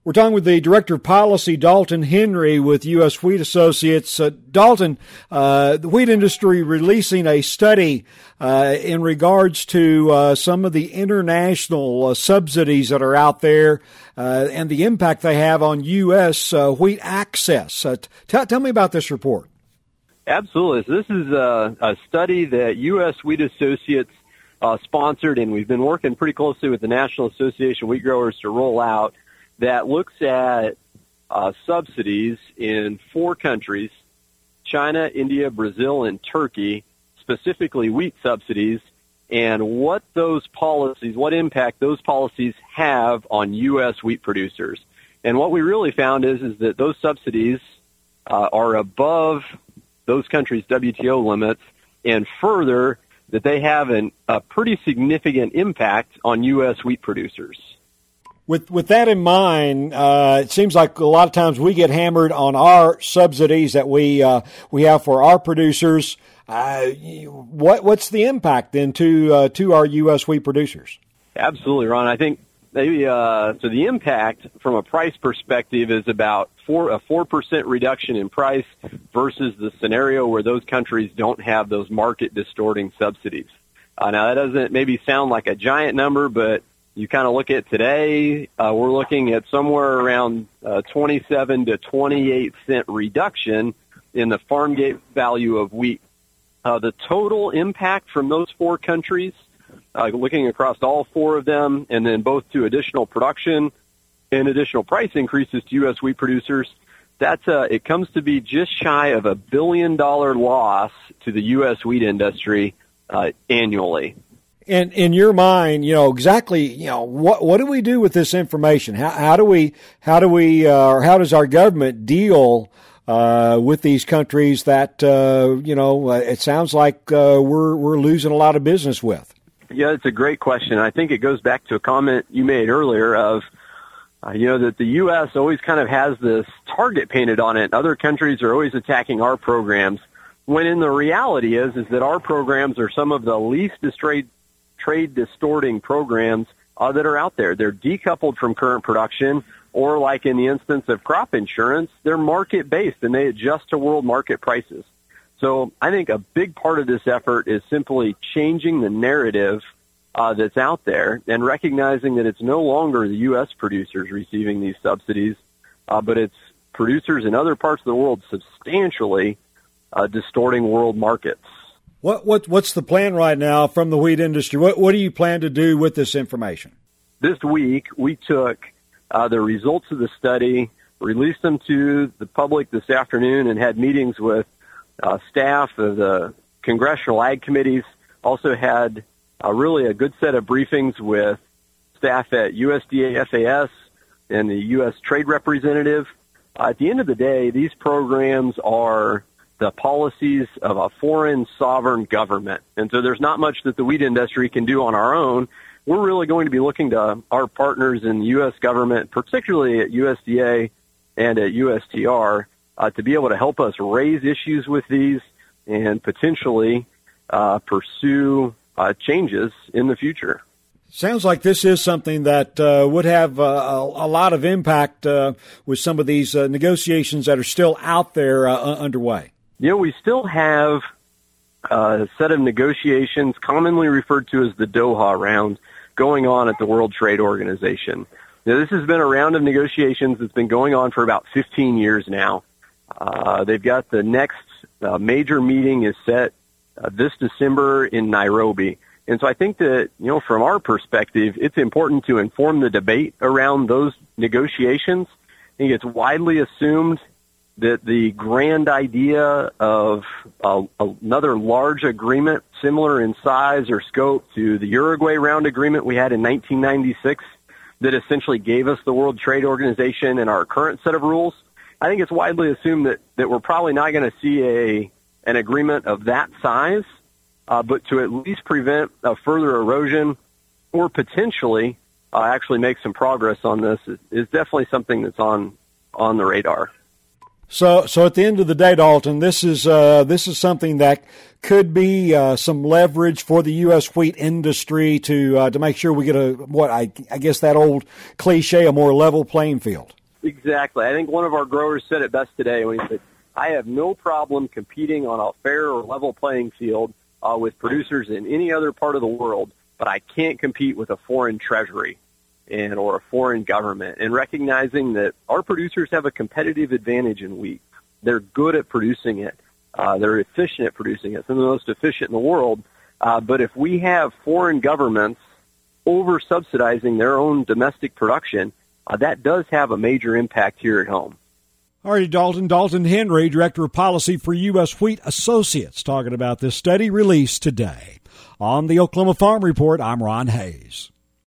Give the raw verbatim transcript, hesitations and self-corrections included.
We're talking with the Director of Policy, Dalton Henry, with U S. Wheat Associates. Uh, Dalton, uh, the wheat industry releasing a study uh, in regards to uh, some of the international uh, subsidies that are out there uh, and the impact they have on U S. Uh, wheat access. Uh, t- tell me about this report. Absolutely. So this is a, a study that U S. Wheat Associates uh, sponsored, and we've been working pretty closely with the National Association of Wheat Growers to roll out, that looks at uh, subsidies in four countries, China, India, Brazil, and Turkey, specifically wheat subsidies, and what those policies, what impact those policies have on U S wheat producers. And what we really found is, is that those subsidies uh, are above those countries' W T O limits, and further, that they have an, a pretty significant impact on U S wheat producers. With with that in mind, uh, it seems like a lot of times we get hammered on our subsidies that we uh, we have for our producers. Uh, what what's the impact then to uh, to our U S wheat producers? Absolutely, Ron. I think maybe uh, so. The impact from a price perspective is about four a four percent reduction in price versus the scenario where those countries don't have those market distorting subsidies. Uh, now that doesn't maybe sound like a giant number, but you kind of look at today, uh, we're looking at somewhere around uh, twenty-seven to twenty-eight cent reduction in the farm gate value of wheat. Uh, the total impact from those four countries, uh, looking across all four of them, and then both to additional production and additional price increases to U S wheat producers, that's uh, it comes to be just shy of a billion dollar loss to the U S wheat industry uh, annually. In in your mind, you know exactly, you know what what do we do with this information? How how do we how do we uh, or how does our government deal uh, with these countries that uh, you know uh, it sounds like uh, we're we're losing a lot of business with? Yeah, it's a great question. I think it goes back to a comment you made earlier of uh, you know that the U S always kind of has this target painted on it. Other countries are always attacking our programs, when in the reality is is that our programs are some of the least distrayed trade distorting programs uh, that are out there. They're decoupled from current production, or like in the instance of crop insurance, they're market based and they adjust to world market prices. So I think a big part of this effort is simply changing the narrative uh, that's out there and recognizing that it's no longer the U S producers receiving these subsidies, uh, but it's producers in other parts of the world substantially uh, distorting world markets. What what what's the plan right now from the wheat industry? What what do you plan to do with this information? This week, we took uh, the results of the study, released them to the public this afternoon, and had meetings with uh, staff of the congressional ag committees. Also had uh, really a good set of briefings with staff at U S D A F A S and the U S Trade Representative. Uh, at the end of the day, these programs are the policies of a foreign sovereign government. And so there's not much that the wheat industry can do on our own. We're really going to be looking to our partners in the U S government, particularly at U S D A and at U S T R, uh, to be able to help us raise issues with these and potentially uh, pursue uh, changes in the future. Sounds like this is something that uh, would have uh, a, a lot of impact uh, with some of these uh, negotiations that are still out there uh, underway. You know, we still have a set of negotiations commonly referred to as the Doha round going on at the World Trade Organization. Now, this has been a round of negotiations that's been going on for about fifteen years now. Uh, they've got the next uh, major meeting is set uh, this December in Nairobi. And so I think that, you know, from our perspective, it's important to inform the debate around those negotiations. I think it's widely assumed that the grand idea of uh, another large agreement similar in size or scope to the Uruguay round agreement we had in nineteen ninety-six that essentially gave us the World Trade Organization and our current set of rules, I think it's widely assumed that, that we're probably not going to see a an agreement of that size, uh, but to at least prevent a further erosion or potentially uh, actually make some progress on this is, is definitely something that's on on the radar. So, so at the end of the day, Dalton, this is uh, this is something that could be uh, some leverage for the U S wheat industry to uh, to make sure we get a what I, I guess that old cliche, a more level playing field. Exactly. I think one of our growers said it best today when he said, "I have no problem competing on a fair or level playing field uh, with producers in any other part of the world, but I can't compete with a foreign treasury and or a foreign government." And recognizing that our producers have a competitive advantage in wheat. They're good at producing it. Uh, they're efficient at producing it. Some of the most efficient in the world. Uh, but if we have foreign governments over-subsidizing their own domestic production, uh, that does have a major impact here at home. All right, Dalton. Dalton Henry, Director of Policy for U S Wheat Associates, talking about this study released today. On the Oklahoma Farm Report, I'm Ron Hayes.